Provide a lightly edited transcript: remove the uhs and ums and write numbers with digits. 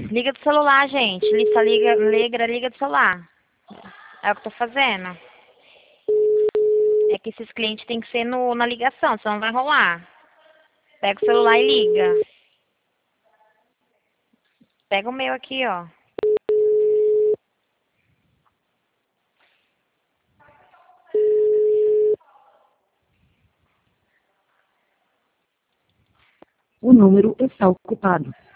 Liga do celular, gente. Liga do celular. É o que eu tô fazendo. É que esses clientes têm que ser na ligação, senão não vai rolar. Pega o celular e liga. Pega o meu aqui, ó. O número está ocupado.